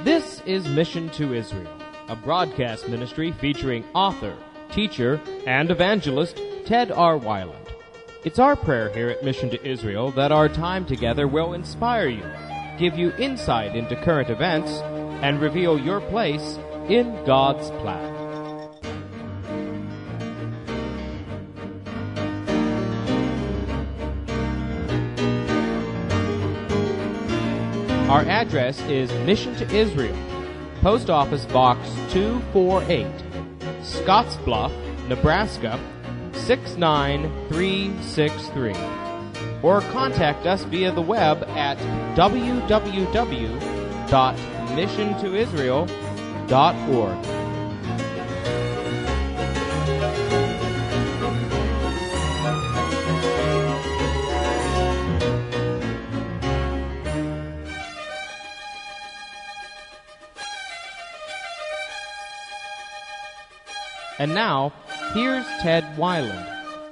This is Mission to Israel, a broadcast ministry featuring author, teacher, and evangelist Ted R. Weiland. It's our prayer here at Mission to Israel that our time together will inspire you, give you insight into current events, and reveal your place in God's plan. Our address is Mission to Israel, Post Office Box 248, Scottsbluff, Nebraska 69363. Or contact us via the web at www.missiontoisrael.org. And now, here's Ted Weiland.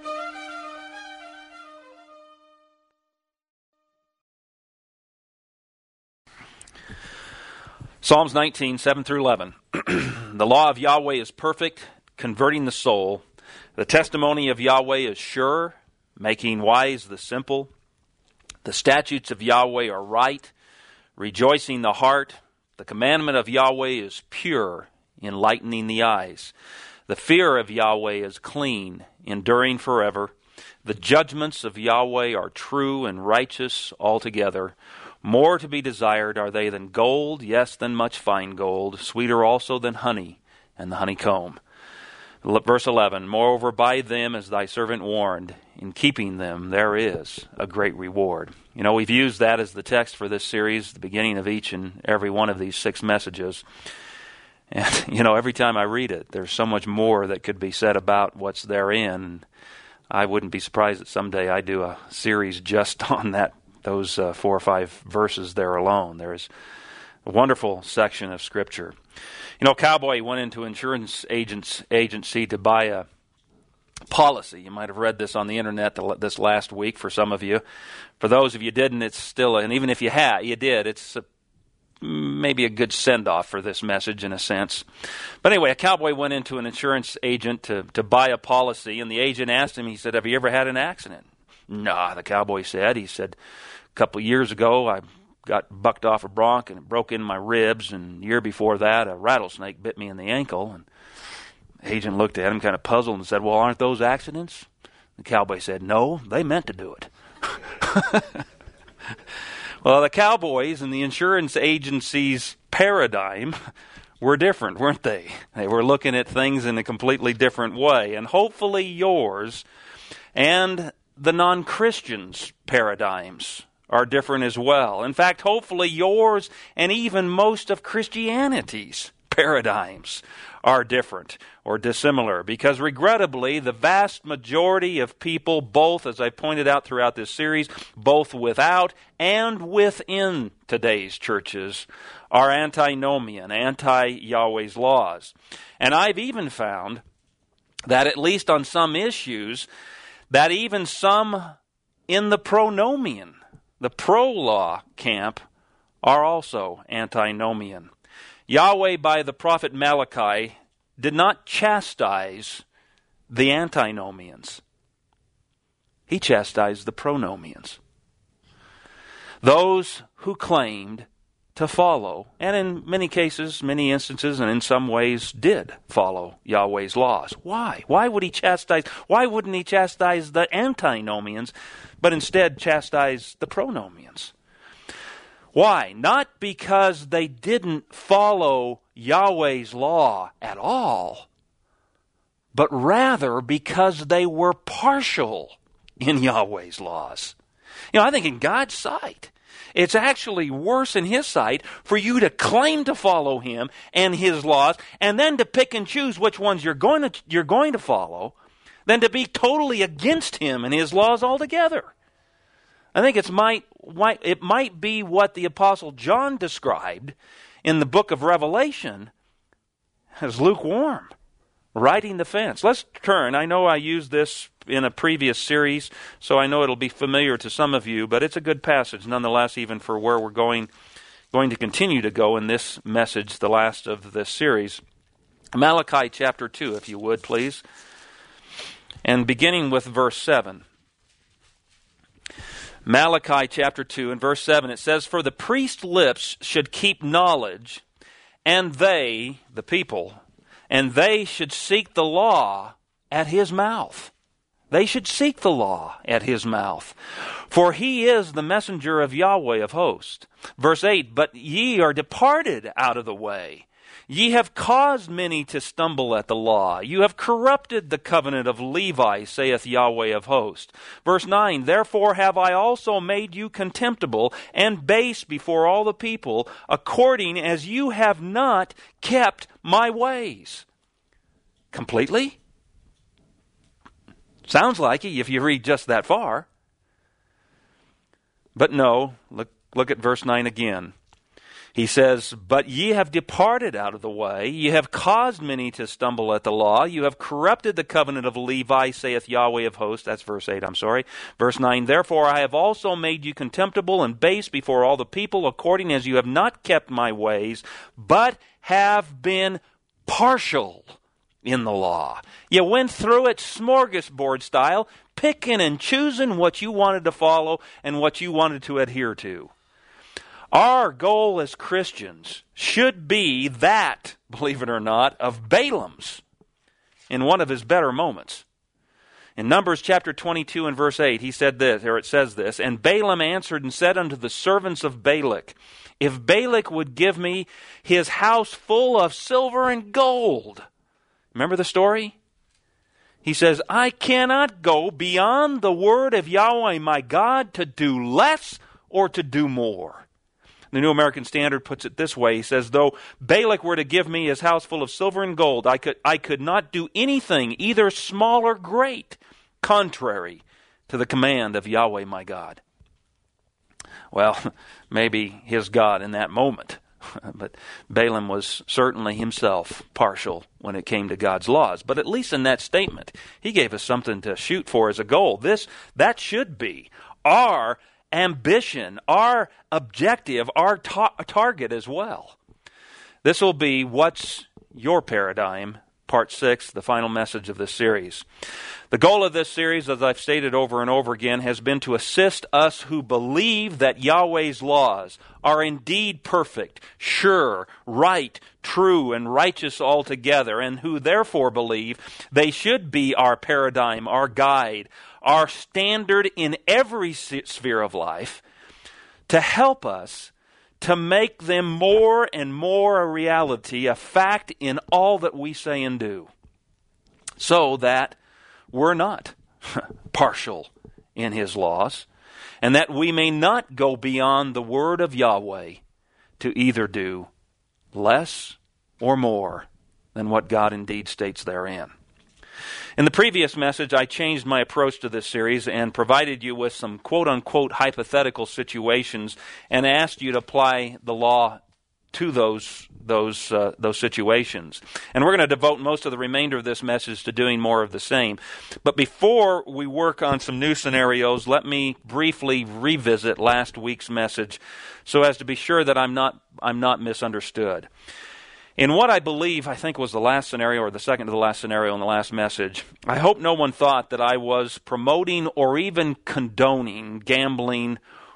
Psalms 19, 7 through 11. The law of Yahweh is perfect, converting the soul. The testimony of Yahweh is sure, making wise the simple. The statutes of Yahweh are right, rejoicing the heart. The commandment of Yahweh is pure, enlightening the eyes. The fear of Yahweh is clean, enduring forever. The judgments of Yahweh are true and righteous altogether. More to be desired are they than gold, yes, than much fine gold, sweeter also than honey and the honeycomb. Verse 11, moreover by them is thy servant warned, in keeping them there is a great reward. You know, we've used that as the text for this series, the beginning of each and every one of these 6 messages. And, you know, every time I read it, there's so much more that could be said about what's therein. I wouldn't be surprised that someday I do a series just on those 4 or 5 verses there alone. There's a wonderful section of Scripture. You know, a cowboy went into an insurance agency to buy a policy. You might have read this on the internet this last week for some of you. For those of you who didn't, it's still, and even if you did, it's maybe a good send-off for this message in a sense. But anyway, a cowboy went into an insurance agent to buy a policy, and the agent asked him, he said, have you ever had an accident? Nah, the cowboy said. He said, a couple of years ago, I got bucked off a bronc and it broke in my ribs, and the year before that, a rattlesnake bit me in the ankle. And the agent looked at him kind of puzzled and said, well, aren't those accidents? The cowboy said, no, they meant to do it. Well, the cowboys and the insurance agency's paradigm were different, weren't they? They were looking at things in a completely different way. And hopefully yours and the non-Christians' paradigms are different as well. In fact, hopefully yours and even most of Christianity's paradigms are different or dissimilar, because regrettably the vast majority of people, both, as I pointed out throughout this series, both without and within today's churches, are antinomian, anti-Yahweh's laws. And I've even found that at least on some issues, that even some in the pronomian, the pro-law camp, are also antinomian. Yahweh, by the prophet Malachi, did not chastise the antinomians. He chastised the pronomians. Those who claimed to follow, and in many cases, many instances, and in some ways did follow Yahweh's laws. Why? Why would he chastise? Why wouldn't he chastise the antinomians, but instead chastise the pronomians? Why? Not because they didn't follow Yahweh's law at all, but rather because they were partial in Yahweh's laws. You know, I think in God's sight, it's actually worse in His sight for you to claim to follow Him and His laws, and then to pick and choose which ones you're going to follow, than to be totally against Him and His laws altogether. I think it might be what the Apostle John described in the book of Revelation as lukewarm, riding the fence. Let's turn. I know I used this in a previous series, so I know it'll be familiar to some of you, but it's a good passage nonetheless, even for where we're going going to continue to go in this message, the last of this series. Malachi chapter 2, if you would, please. And beginning with verse 7. Malachi chapter 2 and verse 7, it says, "For the priest's lips should keep knowledge, and they, the people, and they should seek the law at his mouth." They should seek the law at his mouth. "For he is the messenger of Yahweh of hosts." Verse 8, "But ye are departed out of the way. Ye have caused many to stumble at the law. You have corrupted the covenant of Levi, saith Yahweh of hosts." Verse 9, "Therefore have I also made you contemptible and base before all the people, according as you have not kept my ways." Completely? Sounds like it if you read just that far. But no, look at verse 9 again. He says, "But ye have departed out of the way. Ye have caused many to stumble at the law. You have corrupted the covenant of Levi, saith Yahweh of hosts." That's verse 8, I'm sorry. Verse 9, "Therefore I have also made you contemptible and base before all the people, according as you have not kept my ways, but have been partial in the law." You went through it smorgasbord style, picking and choosing what you wanted to follow and what you wanted to adhere to. Our goal as Christians should be that, believe it or not, of Balaam's in one of his better moments. In Numbers chapter 22 and verse 8, he said this, or it says this, "And Balaam answered and said unto the servants of Balak, If Balak would give me his house full of silver and gold." Remember the story? He says, "I cannot go beyond the word of Yahweh my God to do less or to do more." The New American Standard puts it this way. He says, "Though Balak were to give me his house full of silver and gold, I could not do anything, either small or great, contrary to the command of Yahweh my God." Well, maybe his God in that moment. But Balaam was certainly himself partial when it came to God's laws. But at least in that statement, he gave us something to shoot for as a goal. That should be our ambition, our objective, our target as well. This will be What's Your Paradigm? Part 6, the final message of this series. The goal of this series, as I've stated over and over again, has been to assist us who believe that Yahweh's laws are indeed perfect, sure, right, true, and righteous altogether, and who therefore believe they should be our paradigm, our guide, our standard in every sphere of life, to help us to make them more and more a reality, a fact in all that we say and do, so that we're not partial in his laws, and that we may not go beyond the word of Yahweh to either do less or more than what God indeed states therein. In the previous message, I changed my approach to this series and provided you with some quote-unquote hypothetical situations and asked you to apply the law to those situations. And we're going to devote most of the remainder of this message to doing more of the same. But before we work on some new scenarios, let me briefly revisit last week's message so as to be sure that I'm not misunderstood. In what I believe, I think was the last scenario or the second to the last scenario in the last message, I hope no one thought that I was promoting or even condoning gambling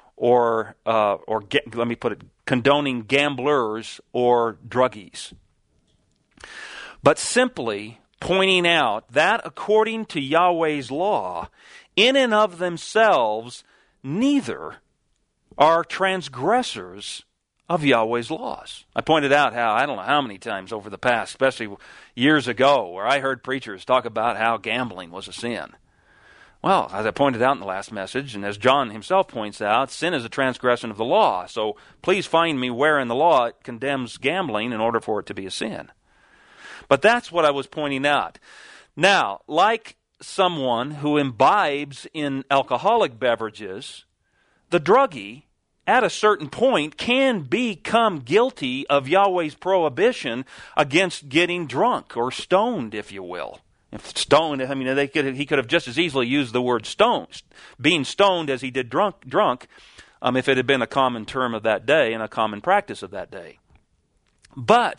condoning gamblers or druggies. But simply pointing out that according to Yahweh's law, in and of themselves, neither are transgressors of Yahweh's laws. I pointed out how, I don't know how many times over the past, especially years ago, where I heard preachers talk about how gambling was a sin. Well, as I pointed out in the last message, and as John himself points out, sin is a transgression of the law. So please find me where in the law it condemns gambling in order for it to be a sin. But that's what I was pointing out. Now, like someone who imbibes in alcoholic beverages, the druggie, at a certain point, can become guilty of Yahweh's prohibition against getting drunk or stoned, if you will. If stoned, I mean, he could have just as easily used the word stoned, being stoned as he did drunk. if it had been a common term of that day and a common practice of that day. But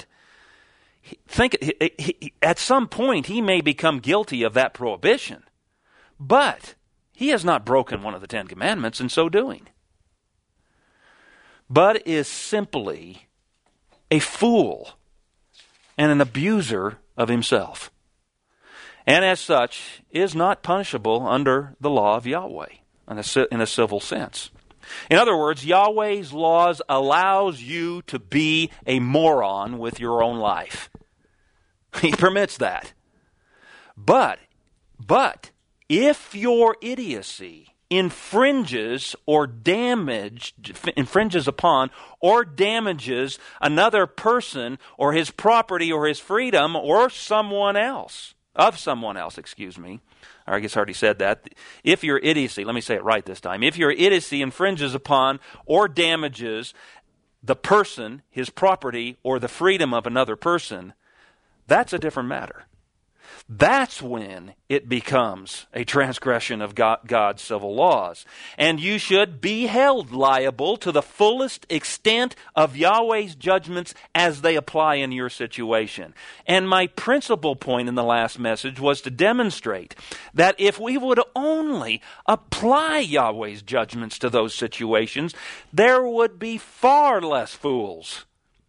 at some point he may become guilty of that prohibition, but he has not broken one of the Ten Commandments in so doing, but is simply a fool and an abuser of himself, and as such is not punishable under the law of Yahweh in a civil sense. In other words, Yahweh's laws allows you to be a moron with your own life. He permits that. But if your idiocy infringes upon or damages another person or his property or his freedom or someone else, or I guess I already said that. If your idiocy, let me say it right this time, if your idiocy infringes upon or damages the person, his property, or the freedom of another person, that's a different matter. That's when it becomes a transgression of God's civil laws. And you should be held liable to the fullest extent of Yahweh's judgments as they apply in your situation. And my principal point in the last message was to demonstrate that if we would only apply Yahweh's judgments to those situations, there would be far less fools.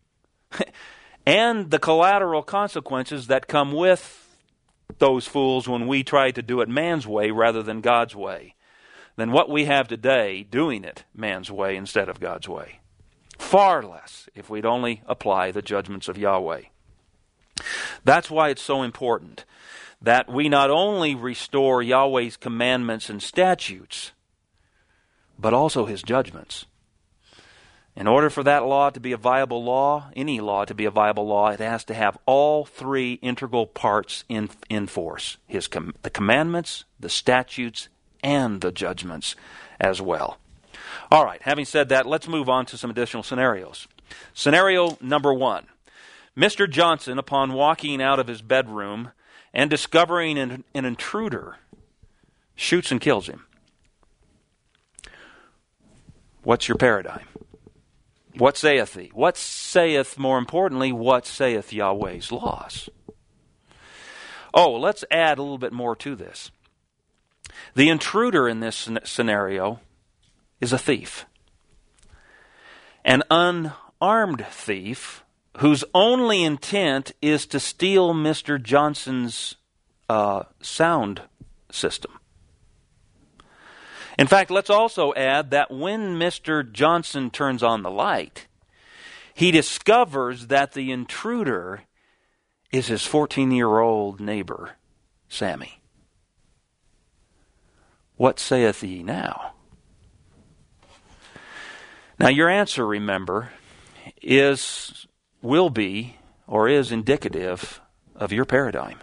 And the collateral consequences that come with those fools when we try to do it man's way rather than God's way, than what we have today doing it man's way instead of God's way. Far less if we'd only apply the judgments of Yahweh. That's why it's so important that we not only restore Yahweh's commandments and statutes, but also His judgments. In order for that law to be a viable law, any law to be a viable law, it has to have all three integral parts in force. The commandments, the statutes, and the judgments as well. All right, having said that, let's move on to some additional scenarios. Scenario number 1. Mr. Johnson, upon walking out of his bedroom and discovering an intruder, shoots and kills him. What's your paradigm? What saith thee? What saith, more importantly, what saith Yahweh's laws? Oh, let's add a little bit more to this. The intruder in this scenario is a thief. An unarmed thief whose only intent is to steal Mr. Johnson's sound system. In fact, let's also add that when Mr. Johnson turns on the light, he discovers that the intruder is his 14-year-old neighbor, Sammy. What saith ye now? Now your answer, remember, will be indicative of your paradigm.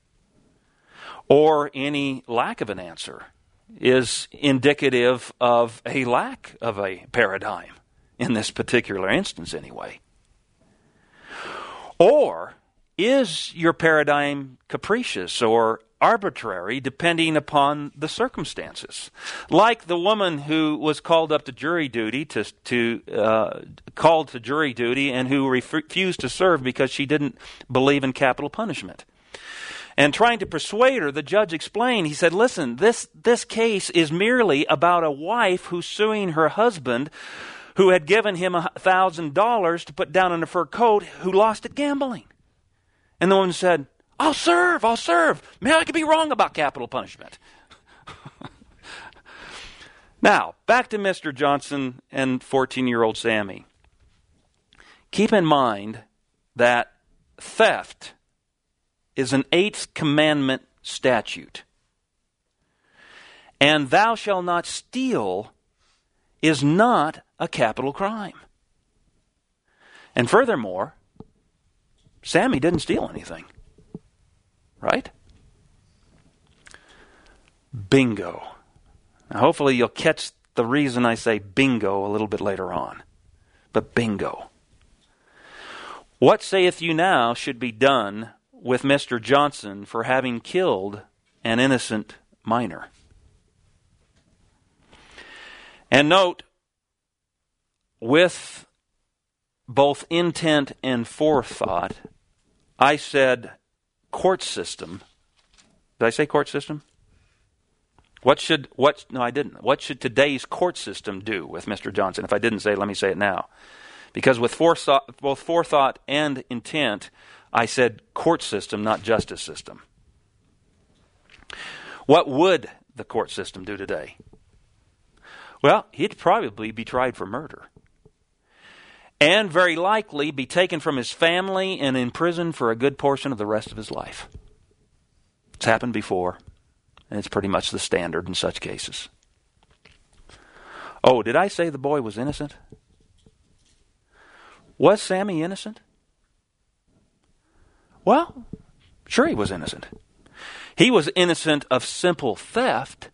Or any lack of an answer is indicative of a lack of a paradigm, in this particular instance anyway. Or is your paradigm capricious or arbitrary depending upon the circumstances? Like the woman who was called up to jury duty called to jury duty and who refused to serve because she didn't believe in capital punishment. And trying to persuade her, the judge explained, he said, listen, this case is merely about a wife who's suing her husband who had given him $1,000 to put down in a fur coat who lost at gambling. And the woman said, I'll serve. Maybe I could be wrong about capital punishment. Now, back to Mr. Johnson and 14-year-old Sammy. Keep in mind that theft is an 8th commandment statute. And thou shalt not steal is not a capital crime. And furthermore, Sammy didn't steal anything. Right? Bingo. Now, hopefully you'll catch the reason I say bingo a little bit later on. But bingo. What saith you now should be done with Mr. Johnson for having killed an innocent minor? And note, with both intent and forethought, I said court system. Did I say court system? No, I didn't. What should today's court system do with Mr. Johnson? If I didn't say it, let me say it now. Because with both forethought and intent, I said court system, not justice system. What would the court system do today? Well, he'd probably be tried for murder. And very likely be taken from his family and imprisoned for a good portion of the rest of his life. It's happened before, and it's pretty much the standard in such cases. Oh, did I say the boy was innocent? Was Sammy innocent? Well, sure he was innocent. He was innocent of simple theft,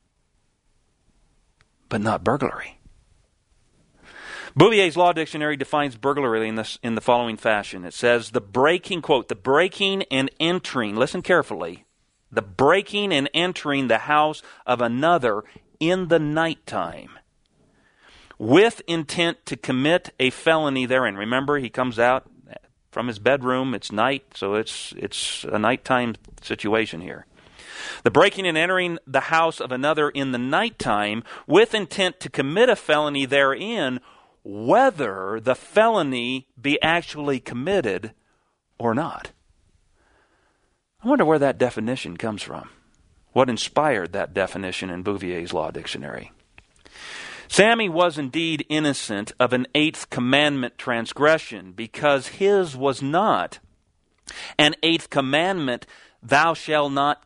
but not burglary. Bouvier's Law Dictionary defines burglary in the following fashion. It says, the breaking and entering, listen carefully, the breaking and entering the house of another in the nighttime with intent to commit a felony therein. Remember, he comes out from his bedroom, it's night, so it's a nighttime situation here. The breaking and entering the house of another in the nighttime with intent to commit a felony therein, whether the felony be actually committed or not. I wonder where that definition comes from. What inspired that definition in Bouvier's Law Dictionary? Sammy was indeed innocent of an eighth commandment transgression because his was not an eighth commandment, thou shalt not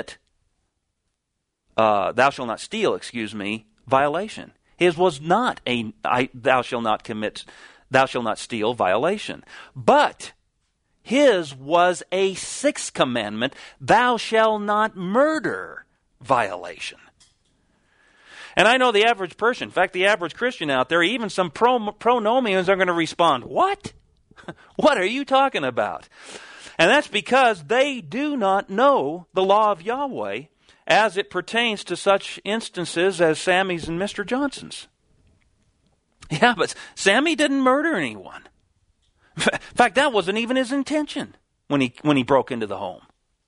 steal, violation. His was not a thou shalt not steal violation. But his was a sixth commandment, thou shalt not murder violation. And I know the average person, in fact, the average Christian out there, even some pronomians are going to respond, what? What are you talking about? And that's because they do not know the law of Yahweh as it pertains to such instances as Sammy's and Mr. Johnson's. Yeah, but Sammy didn't murder anyone. In fact, that wasn't even his intention when he broke into the home.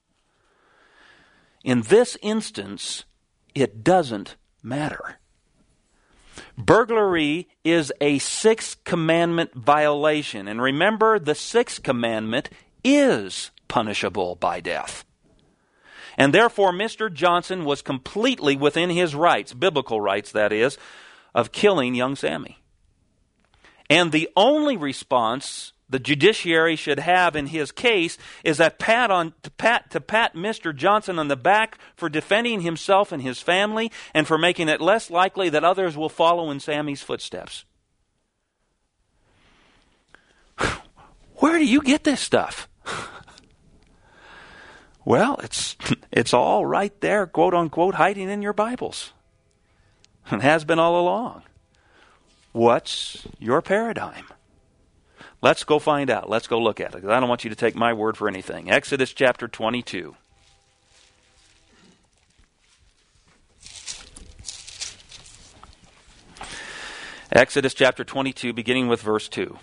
In this instance, it doesn't matter. Burglary is a sixth commandment violation. And remember, the sixth commandment is punishable by death. And therefore, Mr. Johnson was completely within his rights, biblical rights that is, of killing young Sammy. And the only response the judiciary should have in his case is that pat Mr. Johnson on the back for defending himself and his family and for making it less likely that others will follow in Sammy's footsteps. Where do you get this stuff? Well, it's all right there, quote unquote, hiding in your Bibles. And has been all along. What's your paradigm? Let's go find out. Let's go look at it, because I don't want you to take my word for anything. Exodus chapter 22. Exodus chapter 22, beginning with verse 2.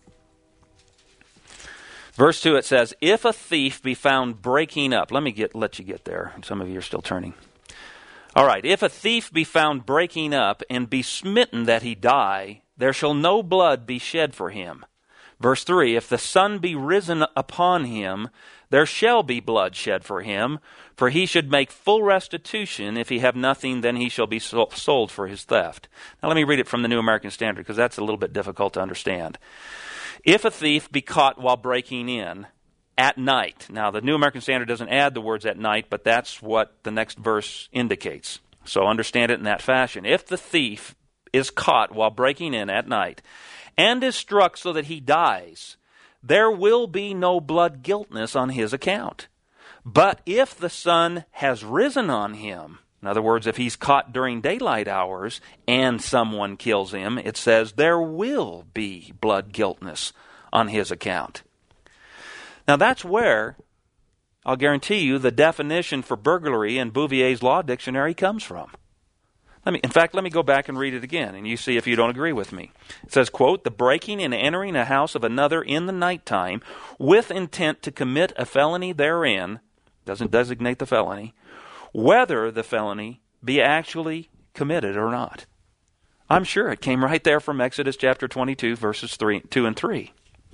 Verse 2, it says, if a thief be found breaking up. Let you get there. Some of you are still turning. All right. If a thief be found breaking up and be smitten that he die, there shall no blood be shed for him. Verse 3, if the sun be risen upon him, there shall be blood shed for him, for he should make full restitution. If he have nothing, then he shall be sold for his theft. Now let me read it from the New American Standard, because that's a little bit difficult to understand. If a thief be caught while breaking in at night. Now the New American Standard doesn't add the words at night, but that's what the next verse indicates. So understand it in that fashion. If the thief is caught while breaking in at night, and is struck so that he dies, there will be no blood guiltness on his account. But if the sun has risen on him, in other words, if he's caught during daylight hours and someone kills him, it says there will be blood guiltness on his account. Now that's where, I'll guarantee you, the definition for burglary in Bouvier's Law Dictionary comes from. Let me go back and read it again, and you see if you don't agree with me. It says, quote, "The breaking and entering a house of another in the nighttime with intent to commit a felony therein," doesn't designate the felony, "whether the felony be actually committed or not." I'm sure it came right there from Exodus chapter 22, verses 2 and 3.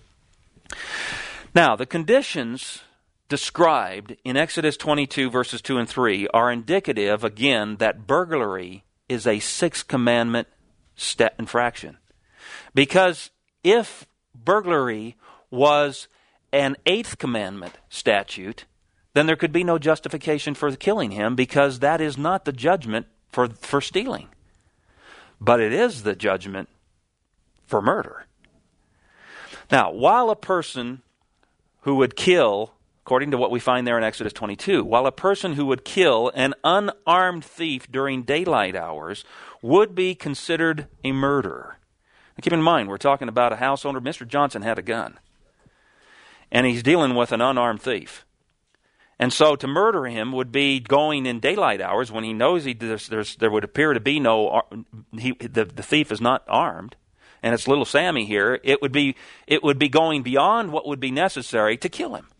Now, the conditions described in Exodus 22, verses 2 and 3 are indicative, again, that burglary is a Sixth Commandment infraction. Because if burglary was an Eighth Commandment statute, then there could be no justification for killing him, because that is not the judgment for stealing. But it is the judgment for murder. Now, while a person who would kill, according to what we find there in Exodus 22, while a person who would kill an unarmed thief during daylight hours would be considered a murderer. Now, keep in mind, we're talking about a house owner. Mr. Johnson had a gun, and he's dealing with an unarmed thief. And so to murder him would be going in daylight hours when he knows there would appear to be the thief is not armed, and it's little Sammy here. It would be going beyond what would be necessary to kill him.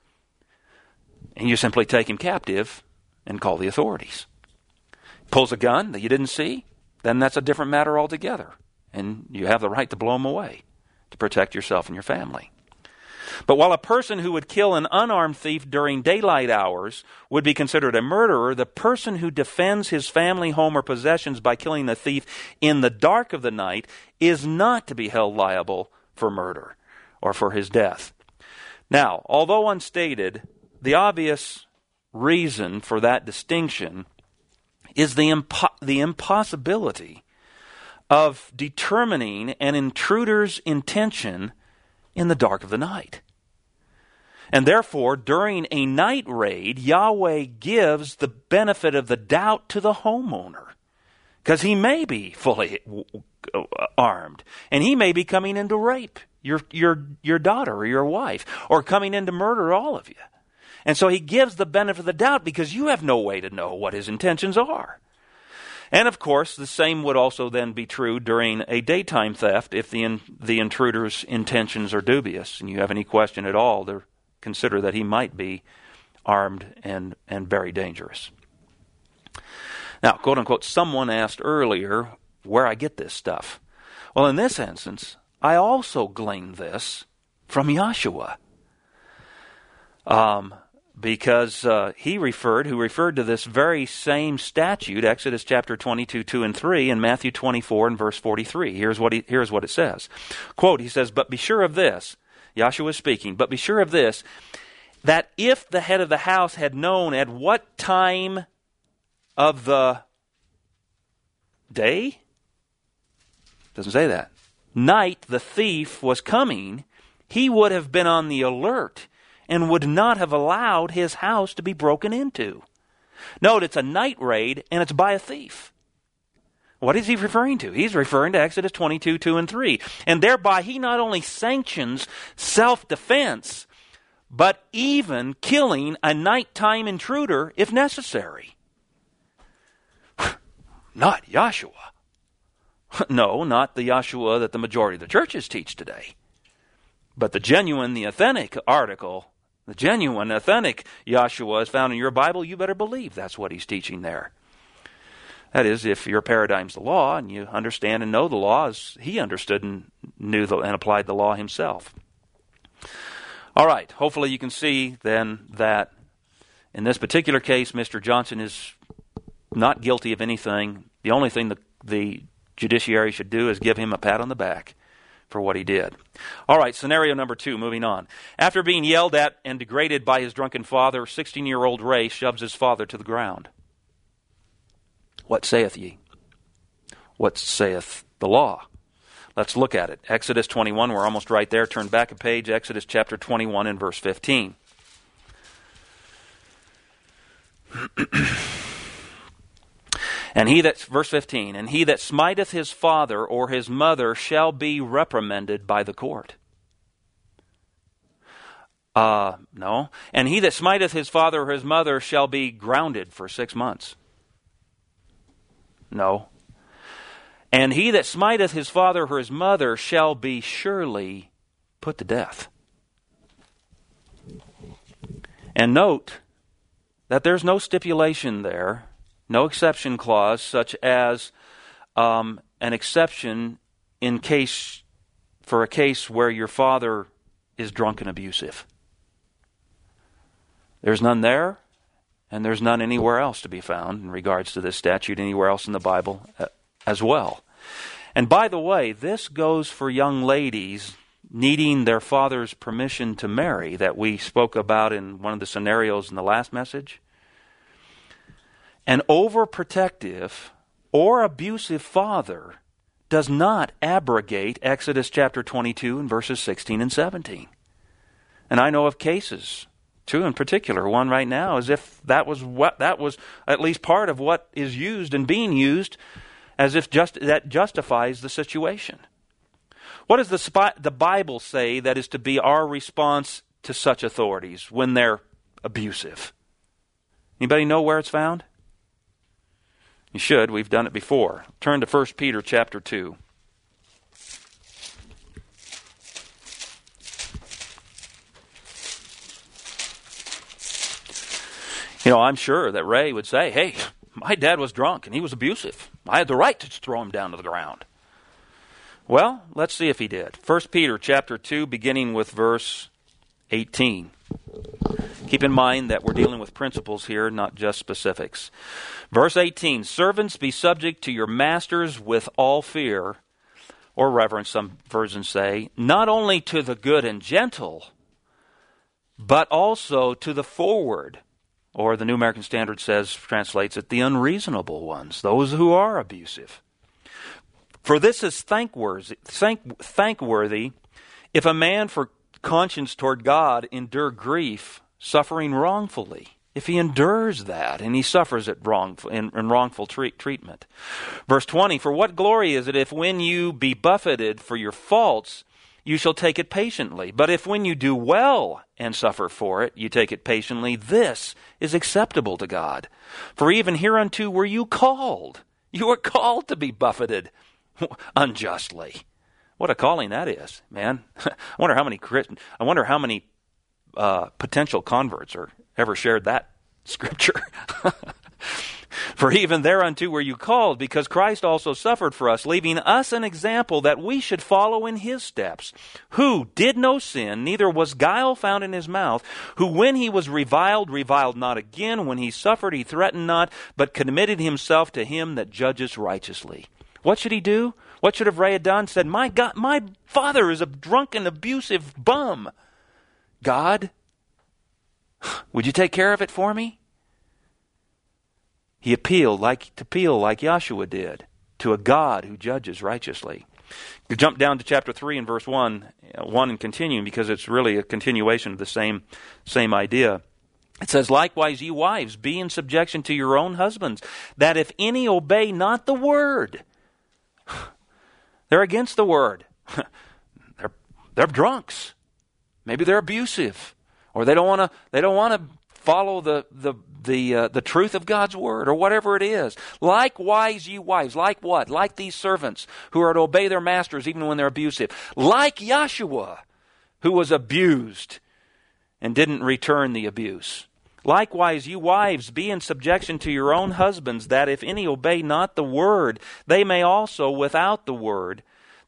And you simply take him captive and call the authorities. Pulls a gun that you didn't see, then that's a different matter altogether. And you have the right to blow him away to protect yourself and your family. But while a person who would kill an unarmed thief during daylight hours would be considered a murderer, the person who defends his family, home, or possessions by killing the thief in the dark of the night is not to be held liable for murder or for his death. Now, although unstated, the obvious reason for that distinction is the impossibility of determining an intruder's intention in the dark of the night. And therefore, during a night raid, Yahweh gives the benefit of the doubt to the homeowner, because he may be fully armed, and he may be coming in to rape your daughter or your wife, or coming in to murder all of you. And so he gives the benefit of the doubt because you have no way to know what his intentions are. And of course, the same would also then be true during a daytime theft if the intruder's intentions are dubious and you have any question at all to consider that he might be armed and very dangerous. Now, quote unquote, someone asked earlier where I get this stuff. Well, in this instance, I also gleaned this from Yahshua. Because he referred to this very same statute, Exodus chapter 22, 2 and 3, and Matthew 24 and verse 43. Here's what it says. Quote, he says, "But be sure of this," Yahshua is speaking, "but be sure of this, that if the head of the house had known at what time of the day," doesn't say that, "night the thief was coming, he would have been on the alert and would not have allowed his house to be broken into." Note, it's a night raid, and it's by a thief. What is he referring to? He's referring to Exodus 22, 2 and 3. And thereby, he not only sanctions self-defense, but even killing a nighttime intruder if necessary. Not Yahshua. No, not the Yahshua that the majority of the churches teach today. But the authentic article, the genuine, authentic Yahshua is found in your Bible, you better believe that's what he's teaching there. That is, if your paradigm's the law and you understand and know the law as he understood and knew and applied the law himself. All right, hopefully you can see then that in this particular case, Mr. Johnson is not guilty of anything. The only thing the judiciary should do is give him a pat on the back for what he did. All right, scenario number 2, moving on. After being yelled at and degraded by his drunken father, 16-year-old Ray shoves his father to the ground. What saith ye? What saith the law? Let's look at it. Exodus 21, we're almost right there. Turn back a page, Exodus chapter 21 and verse 15. Verse 15, and he that smiteth his father or his mother shall be reprimanded by the court. No. And he that smiteth his father or his mother shall be grounded for 6 months. No. And he that smiteth his father or his mother shall be surely put to death. And note that there's no stipulation there, no exception clause, such as an exception for a case where your father is drunk and abusive. There's none there, and there's none anywhere else to be found in regards to this statute, anywhere else in the Bible as well. And by the way, this goes for young ladies needing their father's permission to marry that we spoke about in one of the scenarios in the last message. An overprotective or abusive father does not abrogate Exodus chapter 22 and verses 16 and 17. And I know of cases, two in particular, one right now, as if that was at least part of what is used and being used, as if that justifies the situation. What does the Bible say that is to be our response to such authorities when they're abusive? Anybody know where it's found? You should. We've done it before. Turn to 1 Peter chapter 2. You know, I'm sure that Ray would say, hey, my dad was drunk and he was abusive. I had the right to throw him down to the ground. Well, let's see if he did. 1 Peter chapter 2, beginning with verse 18. Keep in mind that we're dealing with principles here, not just specifics. Verse 18, servants, be subject to your masters with all fear, or reverence, some versions say, not only to the good and gentle, but also to the forward, or the New American Standard translates it, the unreasonable ones, those who are abusive. For this is thankworthy if a man for conscience toward God endure grief, suffering wrongfully. If he endures that and he suffers it in wrongful treatment. Verse 20, for what glory is it if when you be buffeted for your faults, you shall take it patiently? But if when you do well and suffer for it, you take it patiently, this is acceptable to God. For even hereunto were you called. You were called to be buffeted unjustly. What a calling that is, man. I wonder how many potential converts are ever shared that scripture. For even thereunto were you called, because Christ also suffered for us, leaving us an example that we should follow in his steps, who did no sin, neither was guile found in his mouth, who when he was reviled not again, when he suffered, he threatened not, but committed himself to him that judges righteously. What should he do? What should have Ray done? Said, my God, my father is a drunken, abusive bum. God, would you take care of it for me? He appealed like Joshua did to a God who judges righteously. You jump down to chapter 3 and verse 1 and continuing, because it's really a continuation of the same idea. It says, likewise, ye wives, be in subjection to your own husbands, that if any obey not the word, they're against the word. They're drunks. Maybe they're abusive, or they don't want to follow the truth of God's word, or whatever it is. Likewise, ye wives, like what? Like these servants who are to obey their masters even when they're abusive. Like Joshua, who was abused and didn't return the abuse. Likewise, you wives, be in subjection to your own husbands, that if any obey not the word, they may also without the word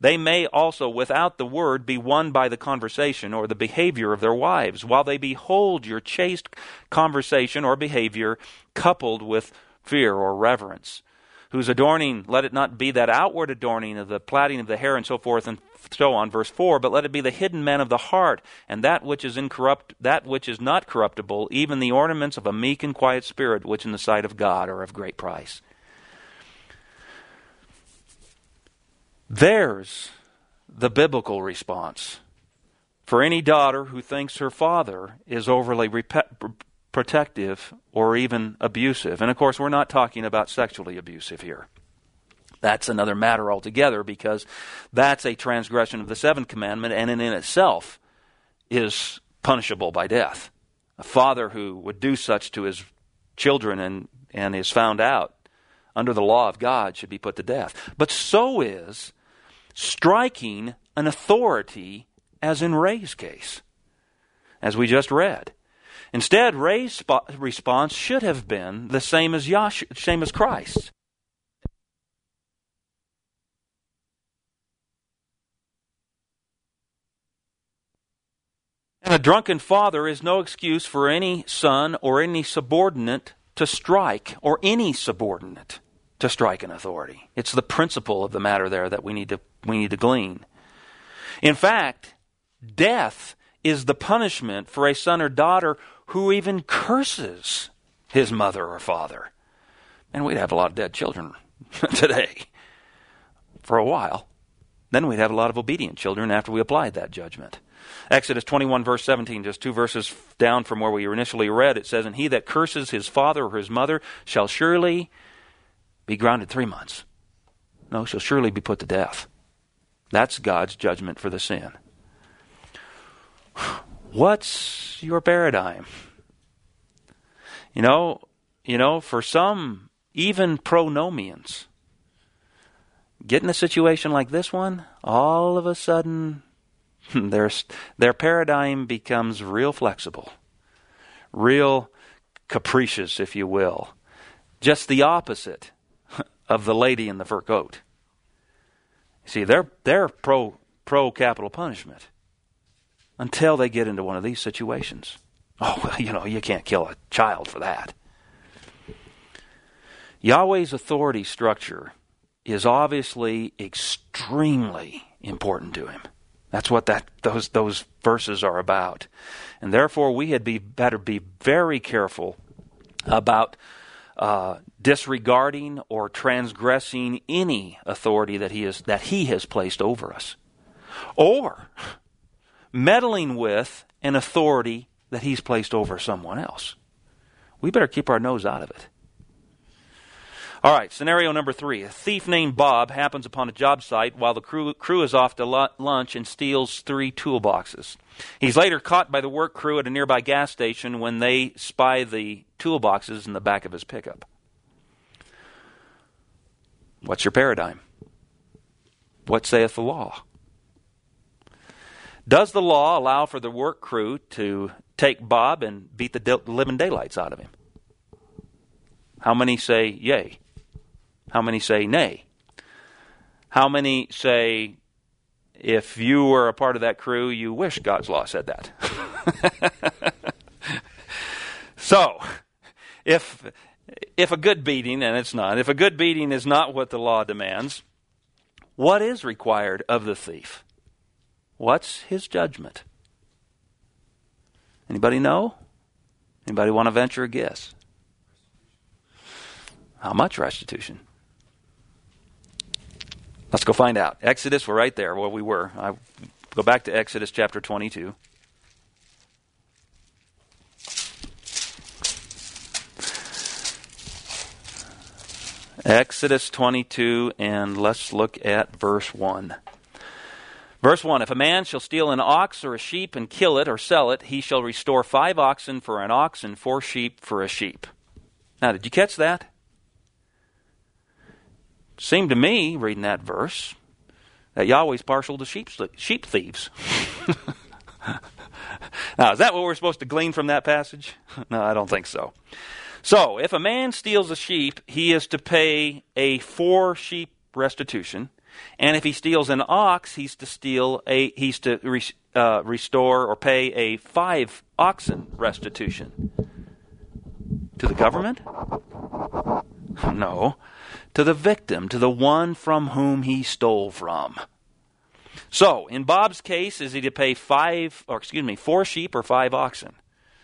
be won by the conversation or the behavior of their wives, while they behold your chaste conversation or behavior coupled with fear or reverence. Whose adorning, let it not be that outward adorning of the plaiting of the hair and so forth and so on, verse 4, but let it be the hidden man of the heart, and that which is not corruptible, even the ornaments of a meek and quiet spirit, which in the sight of God are of great price. There's the biblical response for any daughter who thinks her father is overly protective or even abusive. And of course, we're not talking about sexually abusive here. That's another matter altogether, because that's a transgression of the seventh commandment, and in itself is punishable by death. A father who would do such to his children and is found out under the law of God should be put to death. But so is striking an authority, as in Ray's case, as we just read. Instead, Ray's response should have been the same as Christ's. And a drunken father is no excuse for any son or any subordinate to strike, or any subordinate to strike an authority. It's the principle of the matter there that we need to glean. In fact, death is the punishment for a son or daughter who even curses his mother or father. And we'd have a lot of dead children today for a while. Then we'd have a lot of obedient children after we applied that judgment. Exodus 21 verse 17, just 2 verses down from where we initially read, it says, "And he that curses his father or his mother shall surely be grounded 3 months. No, shall surely be put to death." That's God's judgment for the sin. What's your paradigm? You know, for some, even pronomians, get in a situation like this one, all of a sudden, their paradigm becomes real flexible, real capricious, if you will. Just the opposite of the lady in the fur coat. See, they're pro capital punishment until they get into one of these situations. Oh, well, you can't kill a child for that. Yahweh's authority structure is obviously extremely important to him. That's what those verses are about. And therefore, we had better be very careful about disregarding or transgressing any authority that he has placed over us, or meddling with an authority that he's placed over someone else. We better keep our nose out of it. All right, scenario number 3. A thief named Bob happens upon a job site while the crew is off to lunch and steals 3 toolboxes. He's later caught by the work crew at a nearby gas station when they spy the toolboxes in the back of his pickup. What's your paradigm? What saith the law? Does the law allow for the work crew to take Bob and beat the living daylights out of him? How many say yay? How many say nay? How many say, if you were a part of that crew, you wish God's law said that? So, if a good beating, and it's not, if a good beating is not what the law demands, what is required of the thief? What's his judgment? Anybody know? Anybody want to venture a guess? How much restitution? Let's go find out. Exodus, we're right there where we were. I go back to Exodus chapter 22. Exodus 22, and let's look at verse 1. Verse 1, "If a man shall steal an ox or a sheep and kill it or sell it, he shall restore 5 oxen for an ox and 4 sheep for a sheep." Now, did you catch that? Seemed to me, reading that verse, that Yahweh's partial to sheep thieves. Now, is that what we're supposed to glean from that passage? No, I don't think so. So, if a man steals a sheep, he is to pay a 4 sheep restitution, and if he steals an ox, he's to restore or pay a 5 oxen restitution. To the government? No. To the victim, to the one from whom he stole from. So, in Bob's case, is he to pay 4 sheep or 5 oxen?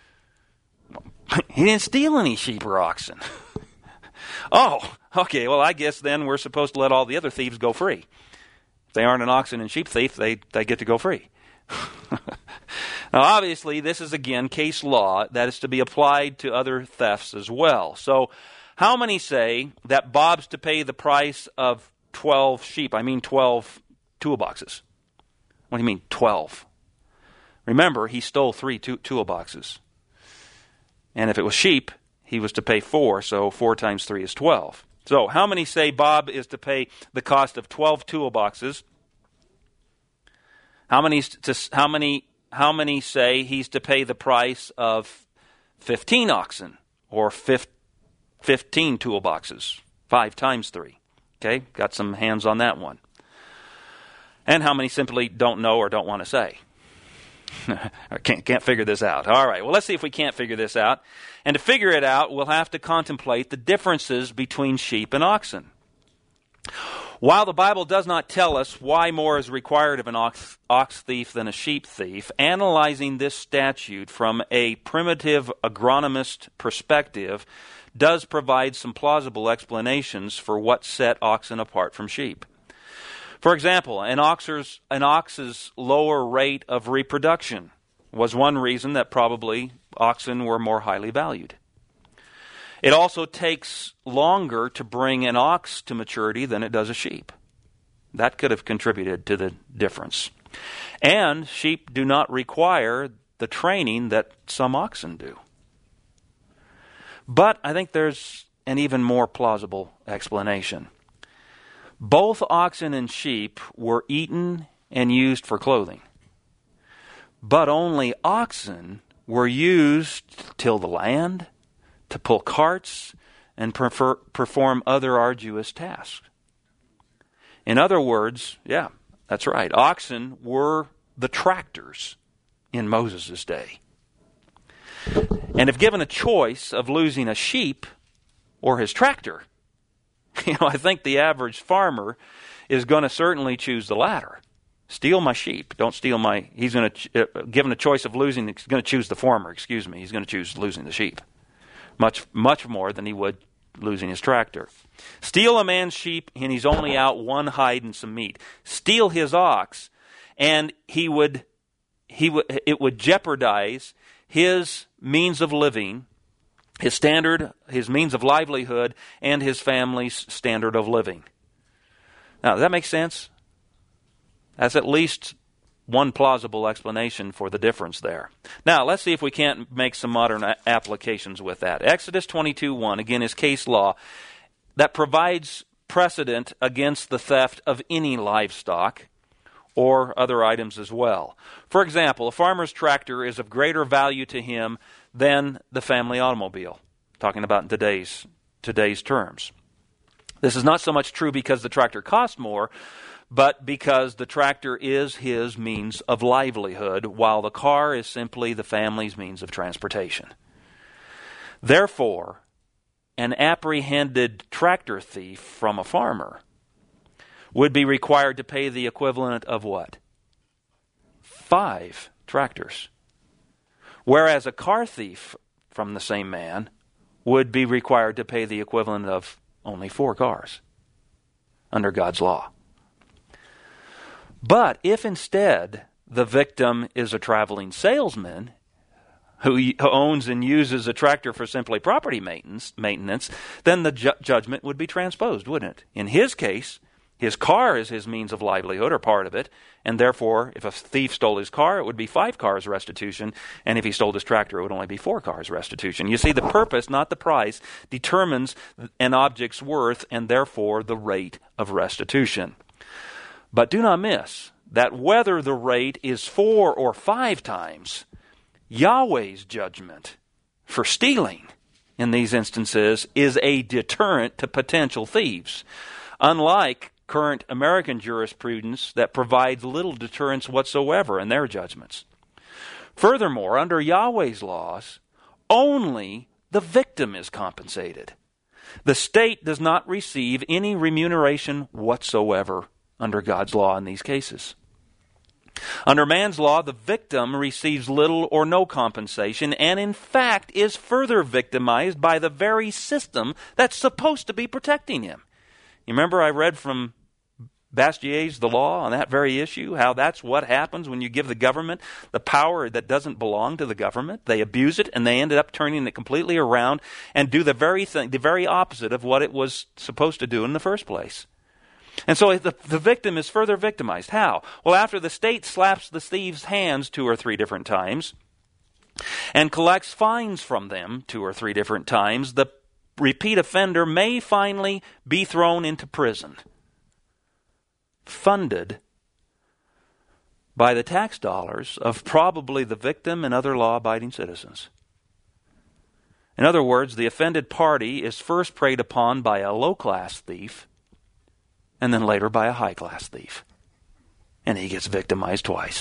He didn't steal any sheep or oxen. Oh, okay, well, I guess then we're supposed to let all the other thieves go free. If they aren't an oxen and sheep thief, they get to go free. Now, obviously, this is, again, case law that is to be applied to other thefts as well. So, how many say that Bob's to pay the price of 12 sheep? I mean 12 toolboxes. What do you mean 12? Remember, he stole 3 toolboxes. And if it was sheep, he was to pay 4, so 4 times 3 is 12. So, how many say Bob is to pay the cost of 12 toolboxes? How many say he's to pay the price of 15 oxen or 15 toolboxes? 5 times 3. Okay, got some hands on that one. And how many simply don't know or don't want to say? Can't figure this out. All right, well, let's see if we can't figure this out. And to figure it out, we'll have to contemplate the differences between sheep and oxen. While the Bible does not tell us why more is required of an ox thief than a sheep thief, analyzing this statute from a primitive agronomist perspective does provide some plausible explanations for what set oxen apart from sheep. For example, an ox's lower rate of reproduction was one reason that probably oxen were more highly valued. It also takes longer to bring an ox to maturity than it does a sheep. That could have contributed to the difference. And sheep do not require the training that some oxen do. But I think there's an even more plausible explanation. Both oxen and sheep were eaten and used for clothing. But only oxen were used to till the land, to pull carts, and perform other arduous tasks. In other words, yeah, that's right, oxen were the tractors in Moses' day. And if given a choice of losing a sheep or his tractor, I think the average farmer is going to certainly choose the latter. Steal my sheep. Don't steal my... He's going to, given a choice of losing, he's going to choose the former, He's going to choose losing the sheep. Much more than he would losing his tractor. Steal a man's sheep, and he's only out one hide and some meat. Steal his ox, and it would jeopardize his means of living, his means of livelihood, and his family's standard of living. Now, does that make sense? That's at least one plausible explanation for the difference there. Now, let's see if we can't make some modern applications with that. Exodus 22:1, again, is case law that provides precedent against the theft of any livestock or other items as well. For example, a farmer's tractor is of greater value to him than the family automobile, talking about in today's terms. This is not so much true because the tractor costs more, but because the tractor is his means of livelihood, while the car is simply the family's means of transportation. Therefore, an apprehended tractor thief from a farmer would be required to pay the equivalent of what? 5 tractors. Whereas a car thief from the same man would be required to pay the equivalent of only 4 cars under God's law. But if instead the victim is a traveling salesman who owns and uses a tractor for simply property maintenance, then the judgment would be transposed, wouldn't it? In his case, his car is his means of livelihood, or part of it, and therefore, if a thief stole his car, it would be 5 cars restitution, and if he stole his tractor, it would only be 4 cars restitution. You see, the purpose, not the price, determines an object's worth, and therefore the rate of restitution. But do not miss that whether the rate is 4 or 5 times, Yahweh's judgment for stealing in these instances is a deterrent to potential thieves, unlike current American jurisprudence that provides little deterrence whatsoever in their judgments. Furthermore, under Yahweh's laws, only the victim is compensated. The state does not receive any remuneration whatsoever under God's law in these cases. Under man's law, the victim receives little or no compensation, and in fact is further victimized by the very system that's supposed to be protecting him. You remember I read from Bastier's The Law on that very issue, how that's what happens when you give the government the power that doesn't belong to the government. They abuse it, and they ended up turning it completely around and do the very opposite of what it was supposed to do in the first place. And so the victim is further victimized. How? Well, after the state slaps the thieves' hands 2 or 3 different times and collects fines from them 2 or 3 different times, the repeat offender may finally be thrown into prison, funded by the tax dollars of probably the victim and other law-abiding citizens. In other words, the offended party is first preyed upon by a low-class thief and then later by a high-class thief. And he gets victimized twice.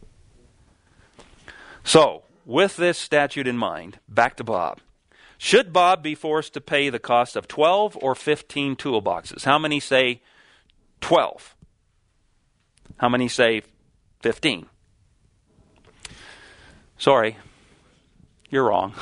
So, with this statute in mind, back to Bob. Should Bob be forced to pay the cost of 12 or 15 toolboxes? How many say 12? How many say 15? Sorry, you're wrong.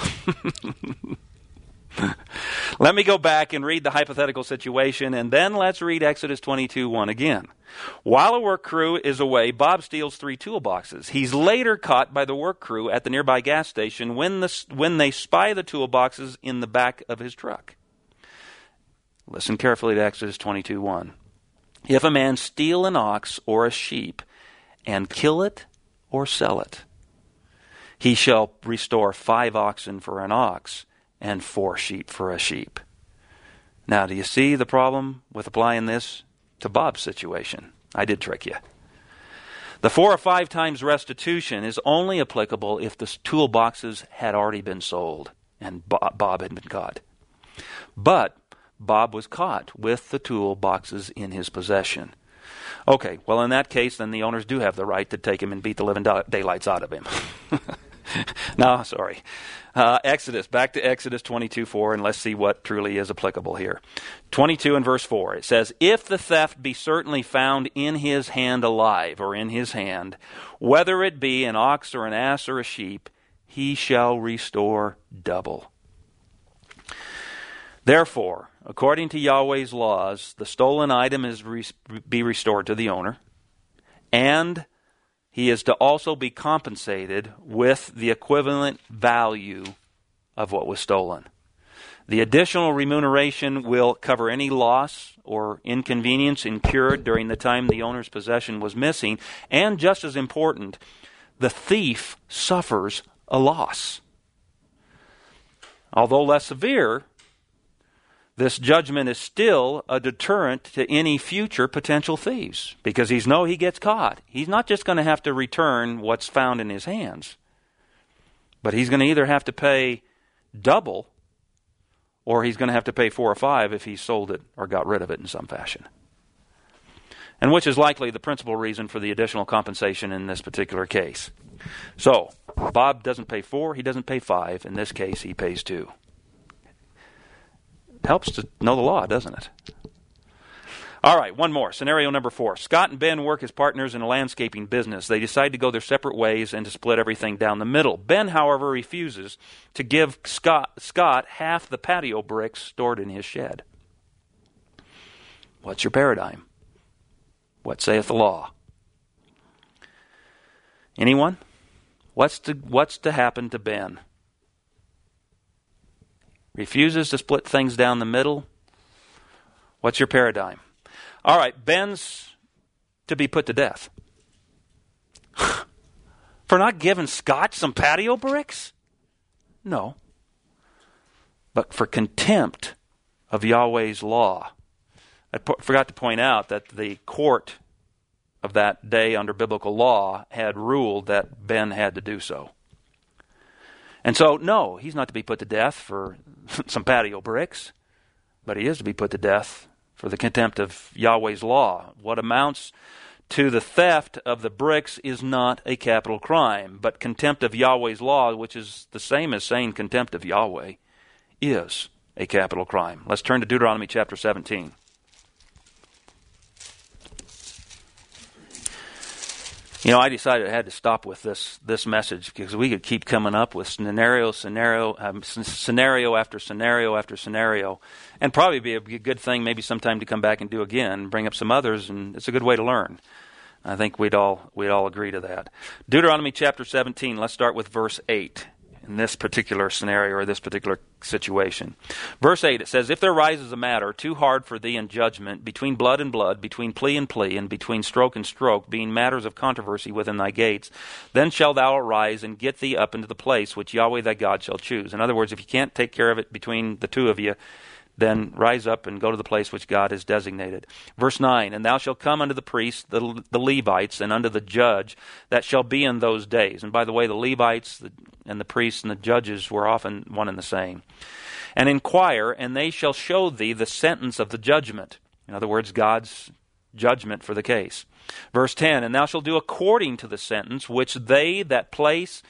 Let me go back and read the hypothetical situation, and then let's read Exodus 22:1 again. While a work crew is away, Bob steals 3 toolboxes. He's later caught by the work crew at the nearby gas station when they spy the toolboxes in the back of his truck. Listen carefully to Exodus 22:1. If a man steal an ox or a sheep and kill it or sell it, he shall restore 5 oxen for an ox and 4 sheep for a sheep. Now, do you see the problem with applying this to Bob's situation? I did trick you. The 4 or 5 times restitution is only applicable if the toolboxes had already been sold and Bob had been caught. But Bob was caught with the toolboxes in his possession. Okay, well, in that case, then the owners do have the right to take him and beat the living daylights out of him. No, sorry. Back to Exodus 22:4, and let's see what truly is applicable here. 22 and verse 4, it says, if the theft be certainly found in his hand alive, or in his hand, whether it be an ox or an ass or a sheep, he shall restore double. Therefore, according to Yahweh's laws, the stolen item is be restored to the owner, and he is to also be compensated with the equivalent value of what was stolen. The additional remuneration will cover any loss or inconvenience incurred during the time the owner's possession was missing, and just as important, the thief suffers a loss. Although less severe, this judgment is still a deterrent to any future potential thieves, because he gets caught. He's not just going to have to return what's found in his hands, but he's going to either have to pay double, or he's going to have to pay 4 or 5 if he sold it or got rid of it in some fashion. And which is likely the principal reason for the additional compensation in this particular case. So, Bob doesn't pay 4, he doesn't pay 5. In this case, he pays 2. Helps to know the law, doesn't it? All right, one more. Scenario number 4. Scott and Ben work as partners in a landscaping business. They decide to go their separate ways and to split everything down the middle. Ben, however, refuses to give Scott half the patio bricks stored in his shed. What's your paradigm? What saith the law? Anyone? What's to happen to Ben? Refuses to split things down the middle. What's your paradigm? All right, Ben's to be put to death. For not giving Scott some patio bricks? No. But for contempt of Yahweh's law. I forgot to point out that the court of that day under biblical law had ruled that Ben had to do so. And so, no, he's not to be put to death for some patio bricks, but he is to be put to death for the contempt of Yahweh's law. What amounts to the theft of the bricks is not a capital crime, but contempt of Yahweh's law, which is the same as saying contempt of Yahweh, is a capital crime. Let's turn to Deuteronomy chapter 17. You know, I decided I had to stop with this message because we could keep coming up with scenario after scenario after scenario, and probably be a good thing maybe sometime to come back and do again, bring up some others, and it's a good way to learn. I think we'd all agree to that. Deuteronomy chapter 17. Let's start with verse 8. in this particular scenario or this particular situation. Verse 8, it says, "If there rises a matter too hard for thee in judgment, between blood and blood, between plea and plea, and between stroke and stroke, being matters of controversy within thy gates, then shalt thou arise and get thee up into the place which Yahweh thy God shall choose." In other words, if you can't take care of it between the two of you, then rise up and go to the place which God has designated. Verse 9, "And thou shalt come unto the priests, the Levites, and unto the judge that shall be in those days." And by the way, the Levites and the priests and the judges were often one and the same. "And inquire, and they shall show thee the sentence of the judgment." In other words, God's judgment for the case. Verse 10, "And thou shalt do according to the sentence which they of that place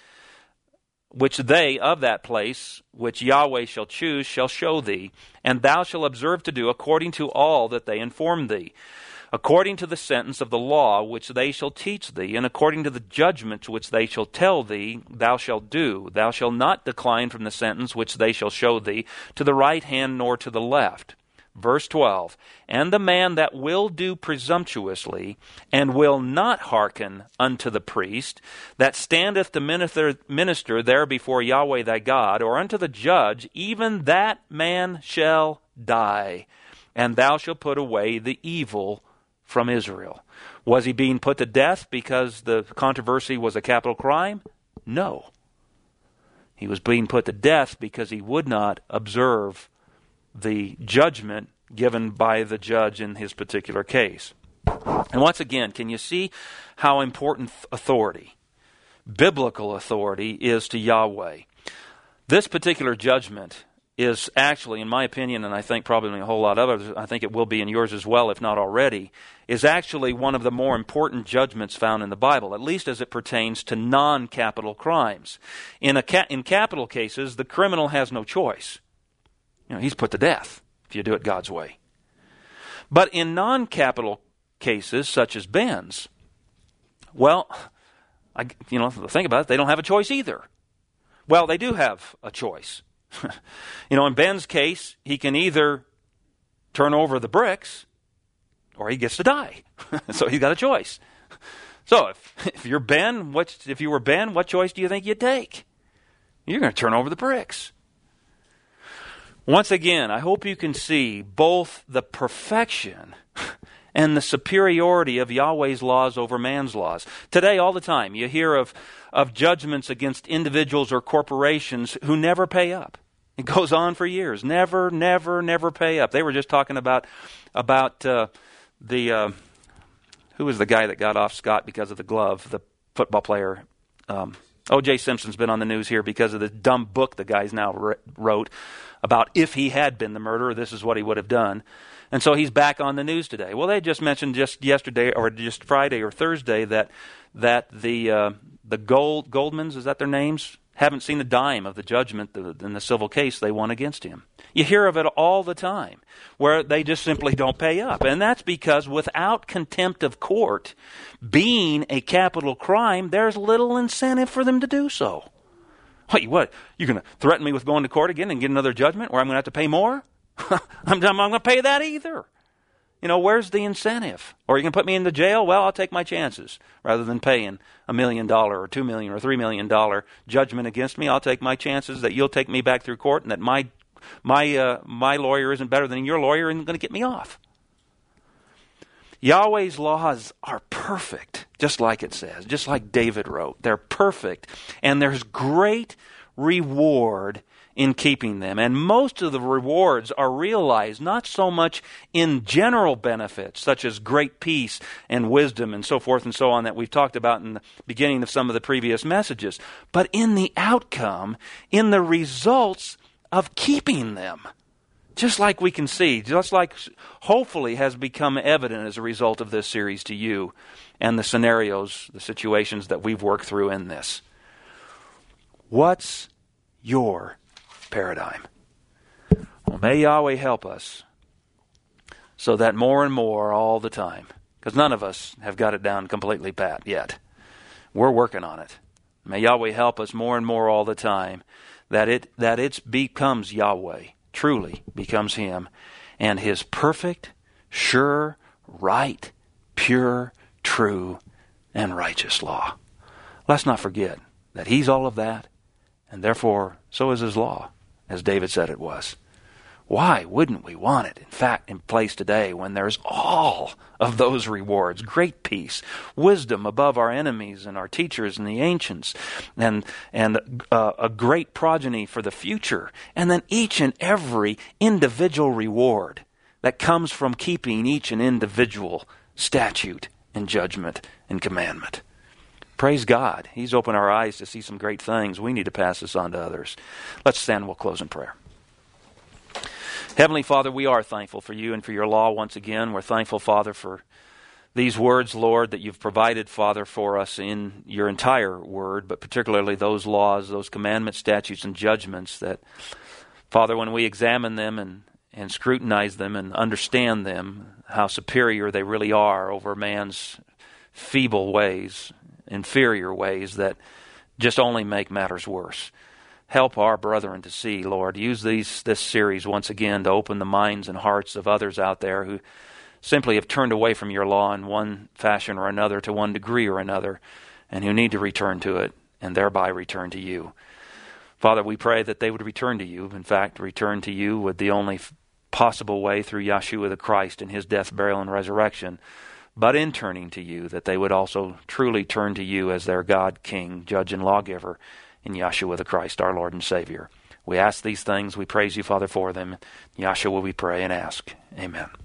which Yahweh shall choose shall show thee, and thou shalt observe to do according to all that they inform thee, according to the sentence of the law which they shall teach thee, and according to the judgment which they shall tell thee, thou shalt do. Thou shalt not decline from the sentence which they shall show thee, to the right hand nor to the left." Verse 12, "And the man that will do presumptuously, and will not hearken unto the priest, that standeth to minister there before Yahweh thy God, or unto the judge, even that man shall die, and thou shalt put away the evil from Israel." Was he being put to death because the controversy was a capital crime? No. He was being put to death because he would not observe the judgment given by the judge in his particular case. And once again, can you see how important authority, biblical authority, is to Yahweh? This particular judgment is actually, in my opinion, and I think probably a whole lot of others, I think it will be in yours as well, if not already, is actually one of the more important judgments found in the Bible, at least as it pertains to non-capital crimes. In capital cases, the criminal has no choice. He's put to death if you do it God's way. But in non-capital cases, such as Ben's, well, think about it, they don't have a choice either. Well, they do have a choice. In Ben's case, he can either turn over the bricks or he gets to die. So he's got a choice. So if you're Ben, if you were Ben, what choice do you think you'd take? You're going to turn over the bricks. Once again, I hope you can see both the perfection and the superiority of Yahweh's laws over man's laws. Today, all the time, you hear of judgments against individuals or corporations who never pay up. It goes on for years. Never pay up. They were just talking about who was the guy that got off scot because of the glove, the football player. O.J. Simpson's been on the news here because of the dumb book the guy's now wrote about if he had been the murderer, this is what he would have done. And so he's back on the news today. Well, they just mentioned just yesterday or just Friday or Thursday that the Goldmans, is that their names, haven't seen a dime of the judgment in the civil case they won against him. You hear of it all the time, where they just simply don't pay up. And that's because without contempt of court being a capital crime, there's little incentive for them to do so. What? You're going to threaten me with going to court again and get another judgment where I'm going to have to pay more? I'm not going to pay that either. Where's the incentive? Or you can put me into jail? Well, I'll take my chances. Rather than paying $1 million or $2 million or $3 million judgment against me, I'll take my chances that you'll take me back through court and that my lawyer isn't better than your lawyer and going to get me off. Yahweh's laws are perfect, just like it says, just like David wrote. They're perfect, and there's great reward in keeping them. And most of the rewards are realized not so much in general benefits, such as great peace and wisdom and so forth and so on that we've talked about in the beginning of some of the previous messages, but in the outcome, in the results of keeping them. Just like we can see, just like hopefully has become evident as a result of this series to you and the scenarios, the situations that we've worked through in this. What's your paradigm? Well, may Yahweh help us so that more and more all the time, because none of us have got it down completely pat yet. We're working on it. May Yahweh help us more and more all the time that it becomes Yahweh. Truly becomes Him, and His perfect, sure, right, pure, true, and righteous law. Let's not forget that He's all of that, And therefore, so is his law, as David said it was. Why wouldn't we want it, in fact, in place today when there's all of those rewards, great peace, wisdom above our enemies and our teachers and the ancients, and a great progeny for the future, and then each and every individual reward that comes from keeping each and individual statute and judgment and commandment. Praise God. He's opened our eyes to see some great things. We need to pass this on to others. Let's stand and we'll close in prayer. Heavenly Father, we are thankful for you and for your law once again. We're thankful, Father, for these words, Lord, that you've provided, Father, for us in your entire word, but particularly those laws, those commandments, statutes, and judgments that, Father, when we examine them and scrutinize them and understand them, how superior they really are over man's feeble ways, inferior ways that just only make matters worse. Help our brethren to see, Lord. Use this series once again to open the minds and hearts of others out there who simply have turned away from your law in one fashion or another, to one degree or another, and who need to return to it and thereby return to you. Father, we pray that they would return to you. In fact, return to you with the only possible way, through Yeshua the Christ and his death, burial, and resurrection. But in turning to you, that they would also truly turn to you as their God, King, Judge, and Lawgiver, in Yeshua the Christ, our Lord and Savior. We ask these things. We praise you, Father, for them. In Yeshua we pray and ask. Amen.